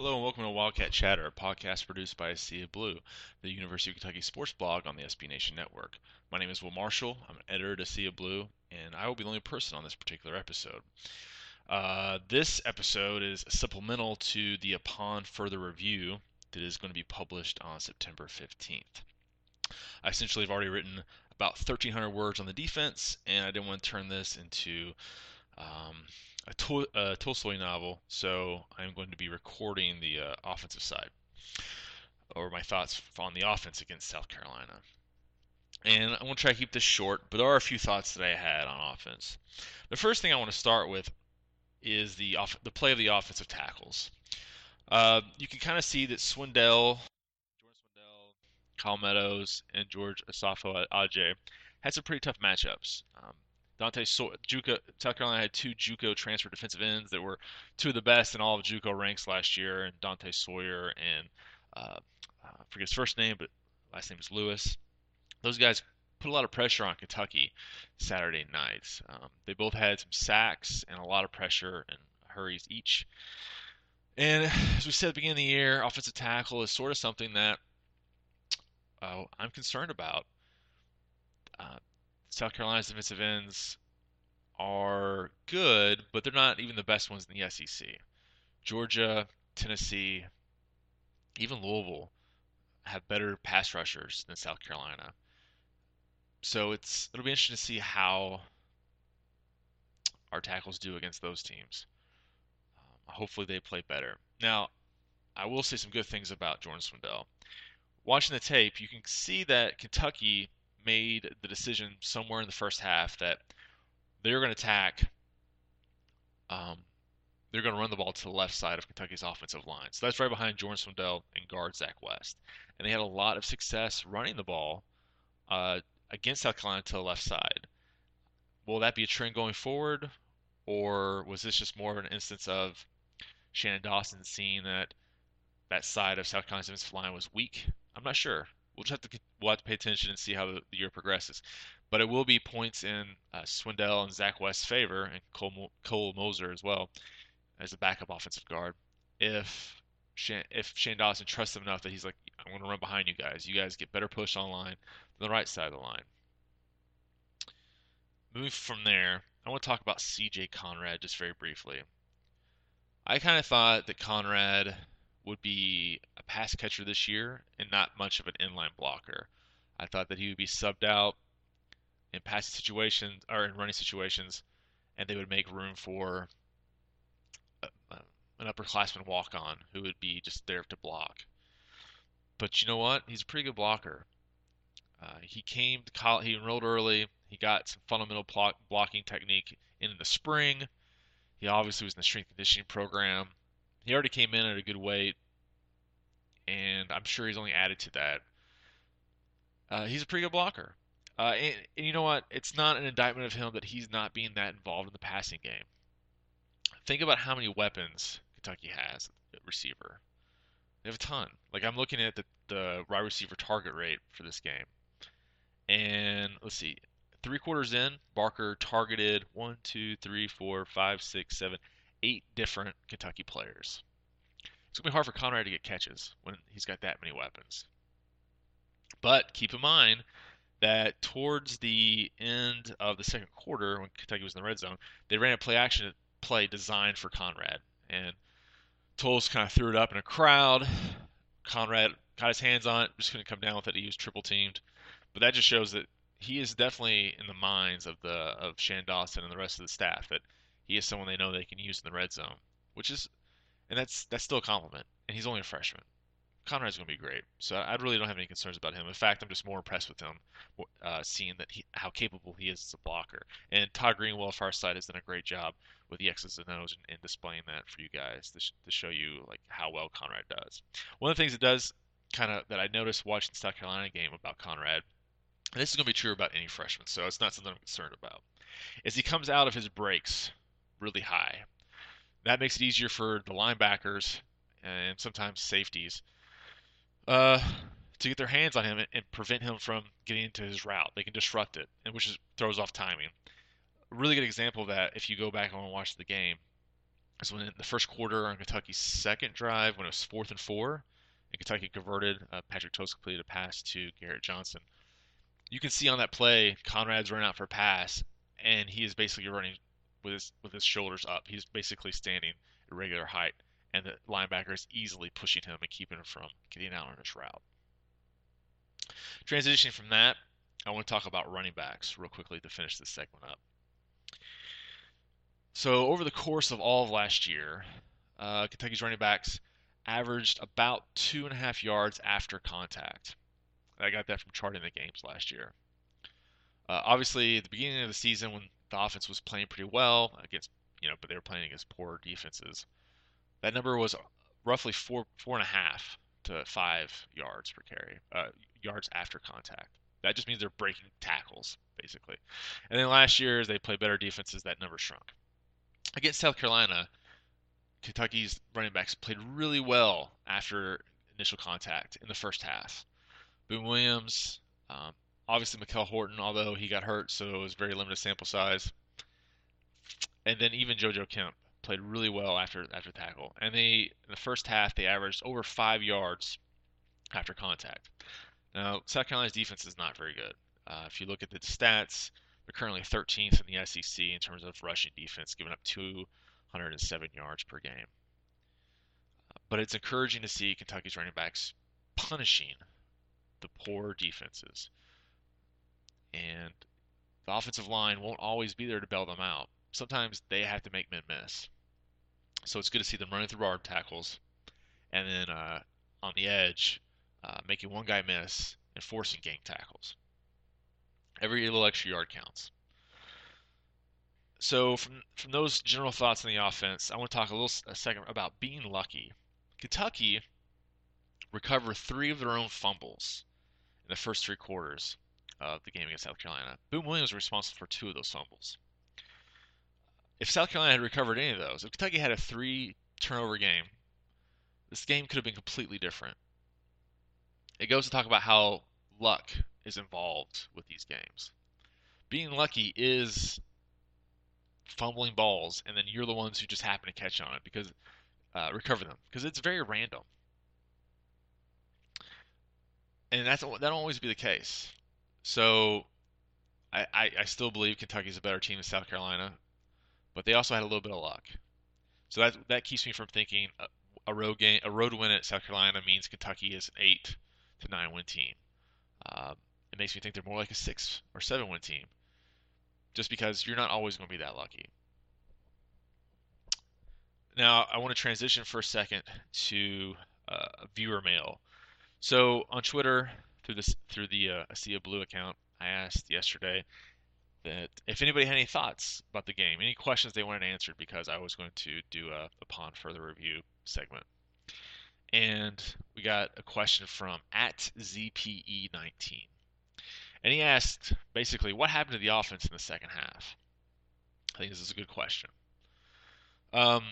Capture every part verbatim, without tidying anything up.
Hello and welcome to Wildcat Chatter, a podcast produced by Sea of Blue, the University of Kentucky sports blog on the S B Nation Network. My name is Will Marshall. I'm an editor to Sea of Blue, and I will be the only person on this particular episode. Uh, this episode is supplemental to the Upon Further Review that is going to be published on September fifteenth. I essentially have already written about thirteen hundred words on the defense, and I didn't want to turn this into um, a, Tol- a Tolstoy novel, so I'm going to be recording the uh, offensive side, or my thoughts on the offense against South Carolina. And I want to try to keep this short, but there are a few thoughts that I had on offense. The first thing I want to start with is the off- the play of the offensive tackles. Uh, you can kind of see that Swindell, Jordan Swindell, Kyle Meadows, and George Asafo Ajay had some pretty tough matchups. Um, Dante so- Juco, South Carolina had two JUCO transfer defensive ends that were two of the best in all of JUCO ranks last year, and Dante Sawyer and uh, I forget his first name, but last name is Lewis. Those guys put a lot of pressure on Kentucky Saturday nights. Um, they both had some sacks and a lot of pressure and hurries each. And as we said at the beginning of the year, offensive tackle is sort of something that uh, I'm concerned about. Uh, South Carolina's defensive ends are good, but they're not even the best ones in the S E C. Georgia, Tennessee, even Louisville have better pass rushers than South Carolina. So it's it'll be interesting to see how our tackles do against those teams. Um, hopefully they play better. Now, I will say some good things about Jordan Swindell. Watching the tape, you can see that Kentucky made the decision somewhere in the first half that they're going to attack. Um, they're going to run the ball to the left side of Kentucky's offensive line. So that's right behind Jordan Swindell and guard Zach West. And they had a lot of success running the ball uh, against South Carolina to the left side. Will that be a trend going forward, or was this just more of an instance of Shannon Dawson seeing that that side of South Carolina's defensive line was weak? I'm not sure. We'll just have to we'll have to pay attention and see how the, the year progresses. But it will be points in uh, Swindell and Zach West's favor, and Cole, Cole Moser as well as a backup offensive guard. If Shan, if Shane Dawson trusts them enough that he's like, I'm going to run behind you guys. You guys get better push on line than the right side of the line. Moving from there, I want to talk about C J Conrad just very briefly. I kind of thought that Conrad would be a pass catcher this year and not much of an inline blocker. I thought that he would be subbed out in passing situations or in running situations, and they would make room for a, a, an upperclassman walk-on who would be just there to block. But you know what? He's a pretty good blocker. Uh, he came to college, he enrolled early. He got some fundamental block, blocking technique in the spring. He obviously was in the strength conditioning program. He already came in at a good weight, and I'm sure he's only added to that. Uh, he's a pretty good blocker. Uh, and, and you know what? It's not an indictment of him that he's not being that involved in the passing game. Think about how many weapons Kentucky has at receiver. They have a ton. Like I'm looking at the, the wide receiver target rate for this game. And let's see, three quarters in, Barker targeted one, two, three, four, five, six, seven, eight different Kentucky players. It's going to be hard for Conrad to get catches when he's got that many weapons. But keep in mind that towards the end of the second quarter, when Kentucky was in the red zone, they ran a play action play designed for Conrad. And Tolles kind of threw it up in a crowd. Conrad got his hands on it, just couldn't come down with it. He was triple teamed. But that just shows that he is definitely in the minds of the of Shan Dawson and the rest of the staff that he is someone they know they can use in the red zone, which is and that's that's still a compliment. And he's only a freshman. Conrad's going to be great, so I really don't have any concerns about him. In fact, I'm just more impressed with him, uh, seeing that he, how capable he is as a blocker. And Todd Greenwell, far side, has done a great job with the X's and O's and, and displaying that for you guys to, sh- to show you like how well Conrad does. One of the things it does kind of that I noticed watching the South Carolina game about Conrad, and this is going to be true about any freshman, so it's not something I'm concerned about, is he comes out of his breaks really high. That makes it easier for the linebackers and sometimes safeties uh, to get their hands on him and, and prevent him from getting into his route. They can disrupt it, and which is, throws off timing. A really good example of that, if you go back and watch the game, So in the first quarter on Kentucky's second drive, when it was fourth and four, and Kentucky converted, uh, Patrick Toast completed a pass to Garrett Johnson. You can see on that play, Conrad's running out for a pass, and he is basically running with his with his shoulders up. He's basically standing at regular height, and the linebacker is easily pushing him and keeping him from getting out on his route. Transitioning from that, I want to talk about running backs real quickly to finish this segment up. So over the course of all of last year, uh, Kentucky's running backs averaged about two and a half yards after contact. I got that from charting the games last year. Uh, obviously, at the beginning of the season, when the offense was playing pretty well against, you know, but they were playing against poor defenses, that number was roughly four, four and a half to five yards per carry, uh, yards after contact. That just means they're breaking tackles, basically. And then last year, as they played better defenses, that number shrunk. Against South Carolina, Kentucky's running backs played really well after initial contact in the first half. Boone Williams, um, obviously Mikel Horton, although he got hurt, so it was very limited sample size. And then even JoJo Kemp played really well after after tackle. And they in the first half they averaged over five yards after contact. Now South Carolina's defense is not very good. Uh, if you look at the stats, they're currently thirteenth in the S E C in terms of rushing defense, giving up two hundred seven yards per game. Uh, but it's encouraging to see Kentucky's running backs punishing the poor defenses. And the offensive line won't always be there to bail them out. Sometimes they have to make men miss. So it's good to see them running through hard tackles and then uh, on the edge, uh, making one guy miss and forcing gang tackles. Every little extra yard counts. So from from those general thoughts on the offense, I want to talk a little a second about being lucky. Kentucky recovered three of their own fumbles in the first three quarters of the game against South Carolina. Boone Williams was responsible for two of those fumbles. If South Carolina had recovered any of those, if Kentucky had a three turnover game, this game could have been completely different. It goes to talk about how luck is involved with these games. Being lucky is fumbling balls, and then you're the ones who just happen to catch on it because uh, recover them because it's very random, and that's that won't always be the case. So I, I, I still believe Kentucky's a better team than South Carolina, but they also had a little bit of luck. So that that keeps me from thinking a, a road game, a road win at South Carolina means Kentucky is an eight to nine win team. Um, it makes me think they're more like a six or seven win team, just because you're not always going to be that lucky. Now I want to transition for a second to uh, viewer mail. So on Twitter through this through the uh, ASIA Blue account, I asked yesterday that if anybody had any thoughts about the game, any questions they wanted answered, because I was going to do a upon further review segment. And we got a question from at Z P E nineteen. And he asked basically what happened to the offense in the second half. I think this is a good question. Um,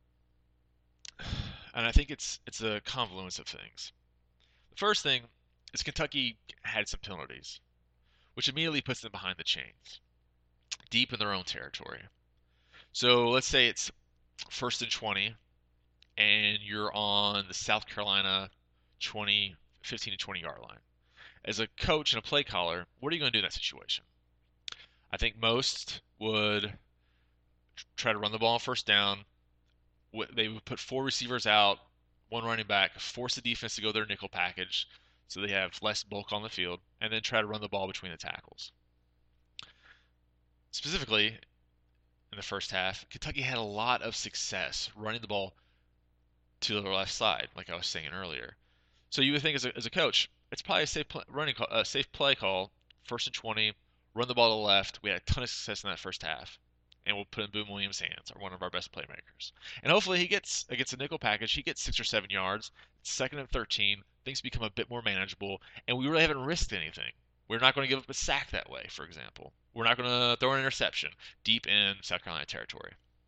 and I think it's it's a confluence of things. The first thing is Kentucky had some penalties, which immediately puts them behind the chains, deep in their own territory. So let's say it's first and twenty, and you're on the South Carolina twenty, fifteen to twenty yard line. As a coach and a play caller, what are you going to do in that situation? I think most would try to run the ball on first down. They would put four receivers out, one running back, force the defense to go their nickel package so they have less bulk on the field, and then try to run the ball between the tackles. Specifically, in the first half, Kentucky had a lot of success running the ball to the left side, like I was saying earlier. So you would think as a, as a coach, it's probably a safe play, running call, a safe play call, first and twenty, run the ball to the left. We had a ton of success in that first half, and we'll put in Boone Williams' hands, or one of our best playmakers. And hopefully he gets against a nickel package, he gets six or seven yards. It's second and thirteen, things become a bit more manageable, and we really haven't risked anything. We're not going to give up a sack that way, for example. We're not going to throw an interception deep in South Carolina territory.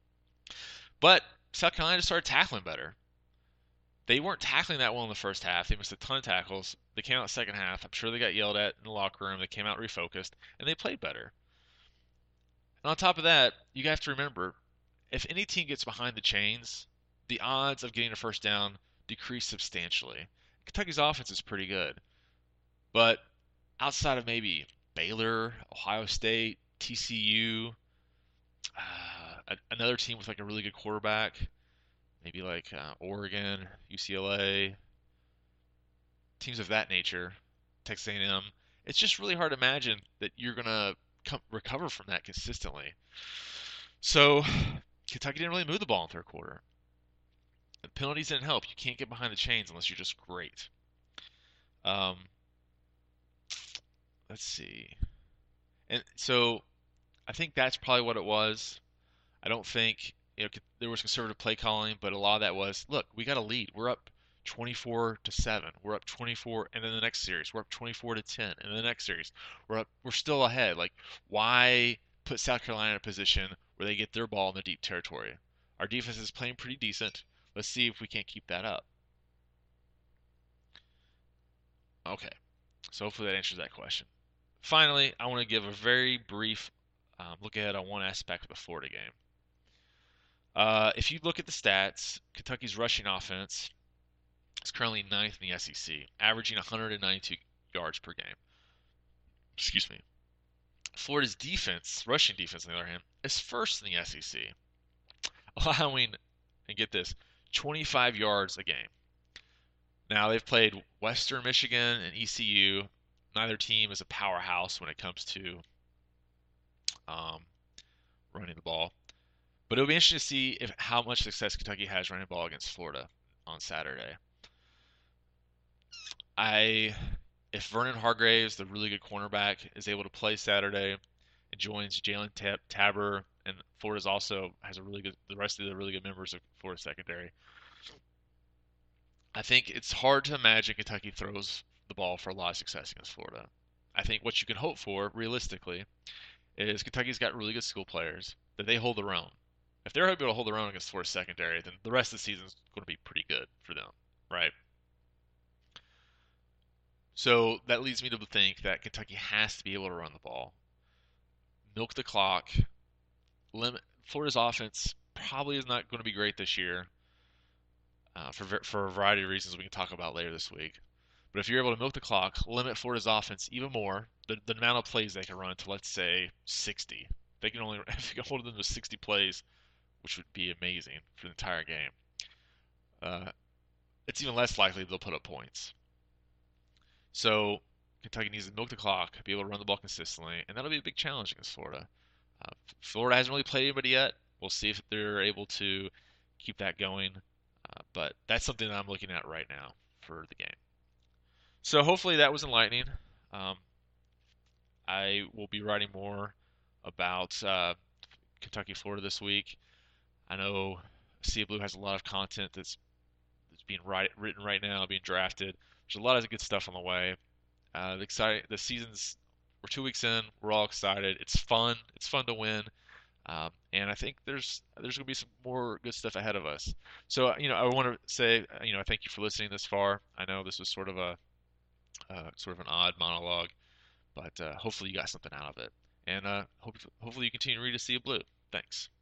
But South Carolina started tackling better. They weren't tackling that well in the first half. They missed a ton of tackles. They came out the second half. I'm sure they got yelled at in the locker room. They came out refocused, and they played better. And on top of that, you have to remember, if any team gets behind the chains, the odds of getting a first down decrease substantially. Kentucky's offense is pretty good, but outside of maybe Baylor, Ohio State, T C U, uh, another team with like a really good quarterback, maybe like uh, Oregon, U C L A, teams of that nature, Texas A and M, it's just really hard to imagine that you're gonna come, recover from that consistently. So Kentucky didn't really move the ball in the third quarter. The penalties didn't help. You can't get behind the chains unless you're just great. Um, let's see. And so I think that's probably what it was. I don't think you know there was conservative play calling, but a lot of that was, look, we got a lead. We're up twenty-four to seven. We're up twenty-four, and then the next series we're up twenty-four to ten, and then the next series we're up. We're still ahead. Like, why put South Carolina in a position where they get their ball in the deep territory? Our defense is playing pretty decent. Let's see if we can't keep that up. Okay, so hopefully that answers that question. Finally, I want to give a very brief um, look ahead on one aspect of the Florida game. Uh, if you look at the stats, Kentucky's rushing offense is currently ninth in the S E C, averaging one hundred ninety-two yards per game. Excuse me. Florida's defense, rushing defense on the other hand, is first in the S E C, allowing, and get this, twenty-five yards a game. Now, they've played Western Michigan and E C U. Neither team is a powerhouse when it comes to um, running the ball. But it'll be interesting to see if how much success Kentucky has running the ball against Florida on Saturday. I, if Vernon Hargreaves, the really good cornerback, is able to play Saturday and joins Jalen Tab- Tabor, and Florida's also has a really good, the rest of the really good members of Florida secondary. I think it's hard to imagine Kentucky throws the ball for a lot of success against Florida. I think what you can hope for, realistically, is Kentucky's got really good skill players, that they hold their own. If they're able to hold their own against Florida secondary, then the rest of the season is going to be pretty good for them, right? So that leads me to think that Kentucky has to be able to run the ball, milk the clock, limit. Florida's offense probably is not going to be great this year uh, for for a variety of reasons we can talk about later this week. But if you're able to milk the clock, limit Florida's offense even more, the, the amount of plays they can run to, let's say, sixty. They can only if you can hold them to sixty plays, which would be amazing for the entire game. Uh, it's even less likely they'll put up points. So Kentucky needs to milk the clock, be able to run the ball consistently, and that'll be a big challenge against Florida. Uh, Florida hasn't really played anybody yet. We'll see if they're able to keep that going. Uh, but that's something that I'm looking at right now for the game. So hopefully that was enlightening. Um, I will be writing more about uh, Kentucky, Florida this week. I know Sea Blue has a lot of content that's that's being write, written right now, being drafted. There's a lot of good stuff on the way. Uh, the exciting, the season's we're two weeks in. We're all excited. It's fun. It's fun to win, um, and I think there's there's gonna be some more good stuff ahead of us. So you know, I want to say you know thank you for listening this far. I know this was sort of a uh, sort of an odd monologue, but uh, hopefully you got something out of it, and uh, hope, hopefully you continue to read A Sea of Blue. Thanks.